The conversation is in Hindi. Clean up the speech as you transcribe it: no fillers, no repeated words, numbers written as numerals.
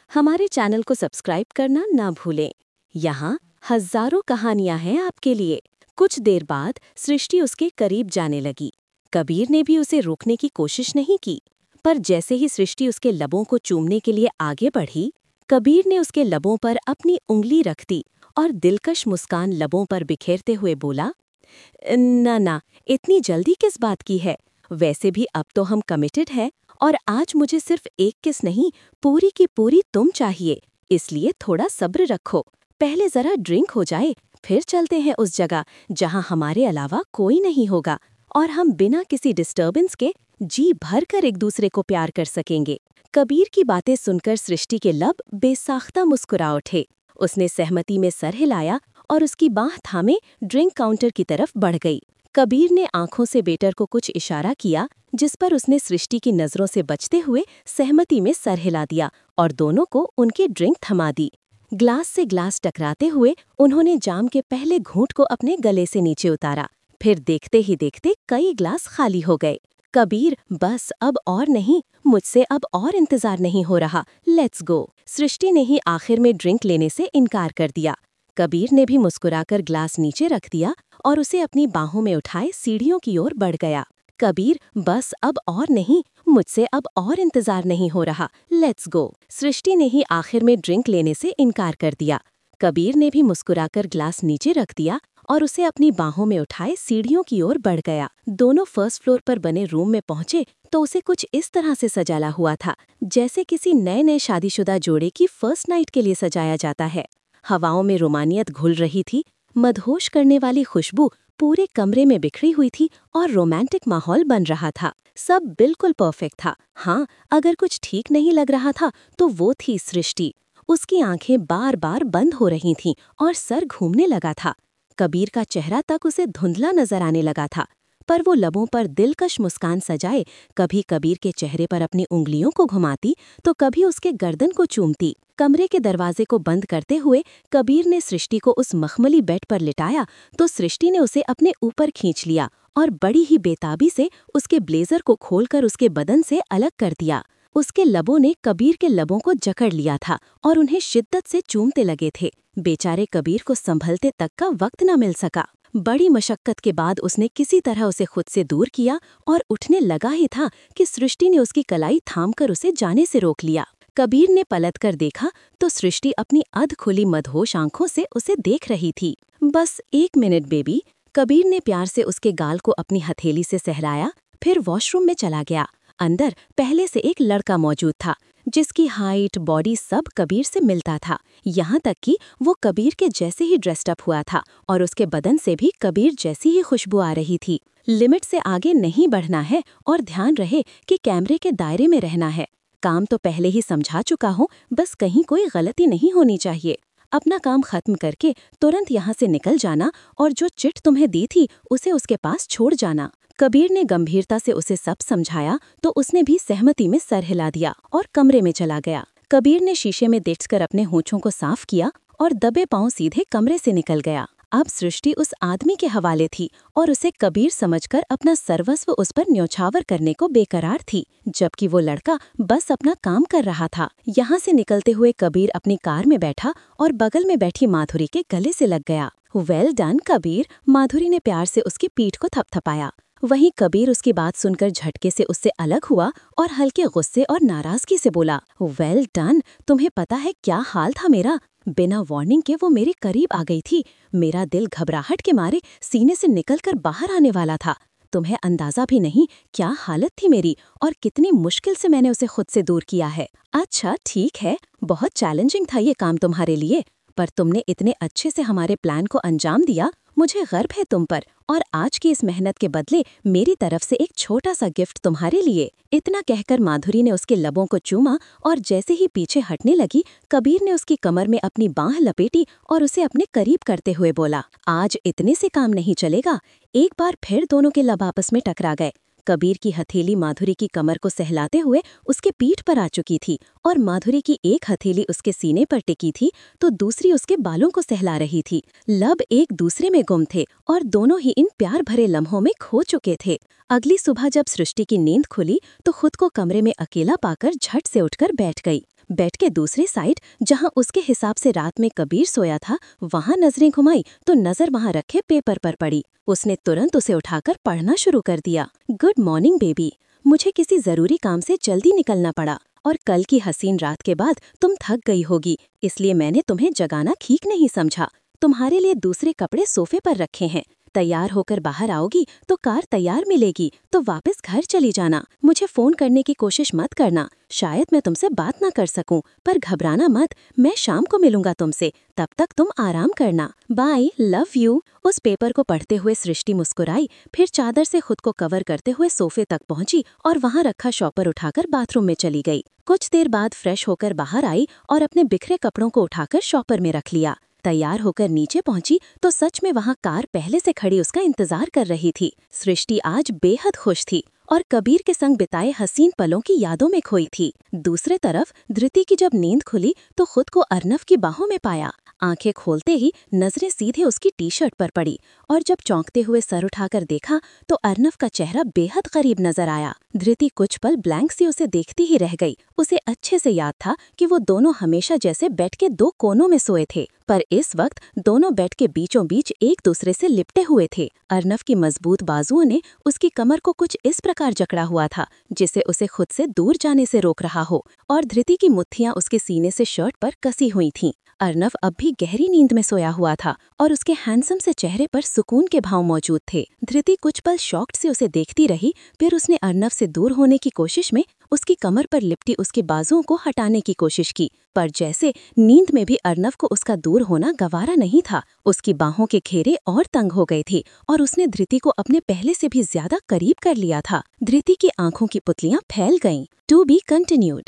हमारे चैनल को सब्सक्राइब करना ना भूलें। यहाँ हजारों कहानियां हैं आपके लिए। कुछ देर बाद सृष्टि उसके करीब जाने लगी। कबीर ने भी उसे रोकने की कोशिश नहीं की, पर जैसे ही सृष्टि उसके लबों को चूमने के लिए आगे बढ़ी, कबीर ने उसके लबों पर अपनी उंगली रख दी और दिलकश मुस्कान लबों पर बिखेरते हुए बोला, ना ना, इतनी जल्दी किस बात की है? वैसे भी अब तो हम कमिटेड हैं और आज मुझे सिर्फ एक किस नहीं, पूरी की पूरी तुम चाहिए। इसलिए थोड़ा सब्र रखो, पहले जरा ड्रिंक हो जाए, फिर चलते हैं उस जगह जहां हमारे अलावा कोई नहीं होगा और हम बिना किसी डिस्टर्बेंस के जी भर कर एक दूसरे को प्यार कर सकेंगे। कबीर की बातें सुनकर सृष्टि के लब बेसाख्ता मुस्कुरा उठे। उसने सहमति में सर हिलाया और उसकी बाह थामे ड्रिंक काउंटर की तरफ बढ़ गई। कबीर ने आंखों से वेटर को कुछ इशारा किया, जिस पर उसने सृष्टि की नजरों से बचते हुए सहमति में सर हिला दिया और दोनों को उनकी ड्रिंक थमा दी। ग्लास से ग्लास टकराते हुए उन्होंने जाम के पहले घूंट को अपने गले से नीचे उतारा। फिर देखते ही देखते कई ग्लास खाली हो गए। कबीर, बस अब और नहीं, मुझसे अब और इंतजार नहीं हो रहा, लेट्स गो। सृष्टि ने ही आखिर में ड्रिंक लेने से इनकार कर दिया। कबीर ने भी मुस्कुराकर ग्लास नीचे रख दिया और उसे अपनी बाहों में उठाए सीढ़ियों की ओर बढ़ गया। कबीर, बस अब और नहीं, मुझसे अब और इंतजार नहीं हो रहा, लेट्स गो। सृष्टि ने ही आखिर में ड्रिंक लेने से इनकार कर दिया। कबीर ने भी मुस्कुराकर ग्लास नीचे रख दिया और उसे अपनी बाहों में उठाए सीढ़ियों की ओर बढ़ गया। दोनों फर्स्ट फ्लोर पर बने रूम में पहुंचे तो उसे कुछ इस तरह से सजाला हुआ था, जैसे किसी नए नए शादीशुदा जोड़े की फर्स्ट नाइट के लिए सजाया जाता है। हवाओं में रोमानियत घुल रही थी, मदहोश करने वाली खुशबू पूरे कमरे में बिखरी हुई थी और रोमांटिक माहौल बन रहा था। सब बिल्कुल परफेक्ट था। हाँ, अगर कुछ ठीक नहीं लग रहा था तो वो थी सृष्टि। उसकी आंखें बार बार बंद हो रही थीं और सर घूमने लगा था। कबीर का चेहरा तक उसे धुंधला नजर आने लगा था, पर वो लबों पर दिलकश मुस्कान सजाए कभी कबीर के चेहरे पर अपनी उंगलियों को घुमाती तो कभी उसके गर्दन को चूमती। कमरे के दरवाजे को बंद करते हुए कबीर ने सृष्टि को उस मखमली बेड पर लिटाया तो सृष्टि ने उसे अपने ऊपर खींच लिया और बड़ी ही बेताबी से उसके ब्लेजर को खोलकर उसके बदन से अलग कर दिया। उसके लबों ने कबीर के लबों को जकड़ लिया था और उन्हें शिद्दत से चूमते लगे थे। बेचारे कबीर को संभलते तक का वक्त न मिल सका। बड़ी मशक्कत के बाद उसने किसी तरह उसे खुद से दूर किया और उठने लगा ही था कि सृष्टि ने उसकी कलाई थामकर उसे जाने से रोक लिया। कबीर ने पलटकर देखा तो सृष्टि अपनी अध खुली मदहोश आंखों से उसे देख रही थी। बस 1 मिनट बेबी। कबीर ने प्यार से उसके गाल को अपनी हथेली से सहलाया, फिर वॉशरूम में चला गया। अंदर पहले से एक लड़का मौजूद था, जिसकी हाइट बॉडी सब कबीर से मिलता था। यहाँ तक कि वो कबीर के जैसे ही ड्रेस्ड अप हुआ था और उसके बदन से भी कबीर जैसी ही खुशबू आ रही थी। लिमिट से आगे नहीं बढ़ना है और ध्यान रहे कि कैमरे के दायरे में रहना है। काम तो पहले ही समझा चुका हूँ, बस कहीं कोई गलती नहीं होनी चाहिए। अपना काम खत्म करके तुरंत यहाँ से निकल जाना और जो चिट तुम्हें दी थी उसे उसके पास छोड़ जाना। कबीर ने गंभीरता से उसे सब समझाया तो उसने भी सहमति में सर हिला दिया और कमरे में चला गया। कबीर ने शीशे में देखकर अपने होंठों को साफ किया और दबे पांव सीधे कमरे से निकल गया। अब सृष्टि उस आदमी के हवाले थी और उसे कबीर समझकर अपना सर्वस्व उस पर न्यौछावर करने को बेकरार थी, जबकि वो लड़का बस अपना काम कर रहा था। यहाँ से निकलते हुए कबीर अपनी कार में बैठा और बगल में बैठी माधुरी के गले से लग गया। वेल डन कबीर, माधुरी ने प्यार से उसकी पीठ को थपथपाया। वहीं कबीर उसकी बात सुनकर झटके से उससे अलग हुआ और हल्के गुस्से और नाराजगी से बोला, वेल डन, तुम्हें पता है क्या हाल था मेरा? बिना वार्निंग के वो मेरे करीब आ गई थी। मेरा दिल घबराहट के मारे सीने से निकलकर बाहर आने वाला था। तुम्हें अंदाजा भी नहीं क्या हालत थी मेरी और कितनी मुश्किल से मैंने उसे खुद से दूर किया है। अच्छा ठीक है, बहुत चैलेंजिंग था ये काम तुम्हारे लिए, पर तुमने इतने अच्छे से हमारे प्लान को अंजाम दिया, मुझे गर्व है तुम पर। और आज की इस मेहनत के बदले मेरी तरफ से एक छोटा सा गिफ्ट तुम्हारे लिए। इतना कहकर माधुरी ने उसके लबों को चूमा और जैसे ही पीछे हटने लगी, कबीर ने उसकी कमर में अपनी बांह लपेटी और उसे अपने करीब करते हुए बोला, आज इतने से काम नहीं चलेगा। एक बार फिर दोनों के लब आपस में टकरा गए। कबीर की हथेली माधुरी की कमर को सहलाते हुए उसके पीठ पर आ चुकी थी और माधुरी की एक हथेली उसके सीने पर टिकी थी तो दूसरी उसके बालों को सहला रही थी। लब एक दूसरे में गुम थे और दोनों ही इन प्यार भरे लम्हों में खो चुके थे। अगली सुबह जब सृष्टि की नींद खुली तो खुद को कमरे में अकेला पाकर झट से उठकर बैठ गई। बेड के दूसरी साइड, जहां उसके हिसाब से रात में कबीर सोया था, वहां नजरें घुमाई तो नजर वहां रखे पेपर पर पड़ी। उसने तुरंत उसे उठाकर पढ़ना शुरू कर दिया। गुड मॉर्निंग बेबी, मुझे किसी जरूरी काम से जल्दी निकलना पड़ा और कल की हसीन रात के बाद तुम थक गई होगी, इसलिए मैंने तुम्हें जगाना ठीक नहीं समझा। तुम्हारे लिए दूसरे कपड़े सोफे पर रखे हैं। तैयार होकर बाहर आओगी तो कार तैयार मिलेगी, तो वापस घर चली जाना। मुझे फोन करने की कोशिश मत करना, शायद मैं तुमसे बात ना कर सकूं, पर घबराना मत, मैं शाम को मिलूंगा तुमसे। तब तक तुम आराम करना। Bye, love you. उस पेपर को पढ़ते हुए सृष्टि मुस्कुराई, फिर चादर से खुद को कवर करते हुए सोफे तक पहुंची और वहां रखा शॉपर उठाकर बाथरूम में चली गई। कुछ देर बाद फ्रेश होकर बाहर आई और अपने बिखरे कपड़ों को उठाकर शॉपर में रख लिया। तैयार होकर नीचे पहुंची तो सच में वहां कार पहले से खड़ी उसका इंतजार कर रही थी। सृष्टि आज बेहद खुश थी और कबीर के संग बिताए हसीन पलों की यादों में खोई थी। दूसरे तरफ धृति की जब नींद खुली तो खुद को अर्नव की बाहों में पाया। आंखें खोलते ही नजरें सीधे उसकी टी शर्ट पर पड़ी और जब चौंकते हुए सर उठाकर देखा तो अर्नव का चेहरा बेहद करीब नजर आया। धृति कुछ पल ब्लैंक सी उसे देखती ही रह गई। उसे अच्छे से याद था कि वो दोनों हमेशा जैसे बेड के दो कोनों में सोए थे, पर इस वक्त दोनों बेड के बीचों बीच एक दूसरे से लिपटे हुए थे। अर्नव की मजबूत बाजुओं ने उसकी कमर को कुछ इस प्रकार जकड़ा हुआ था जिसे उसे खुद से दूर जाने से रोक रहा हो, और धृति की मुट्ठियां उसके सीने से शर्ट पर कसी हुई थीं। अर्नव अब भी गहरी नींद में सोया हुआ था और उसके हैंडसम से चेहरे पर सुकून के भाव मौजूद थे। धृति कुछ पल शॉक्ड से उसे देखती रही, फिर उसने अर्नव से दूर होने की कोशिश में उसकी कमर पर लिपटी उसकी बाजुओं को हटाने की कोशिश की, पर जैसे नींद में भी अर्नव को उसका दूर होना गवारा नहीं था। उसकी बाहों के घेरे और तंग हो गए थे और उसने धृति को अपने पहले से भी ज्यादा करीब कर लिया था। धृति की आंखों की पुतलियां फैल गईं। To be continued.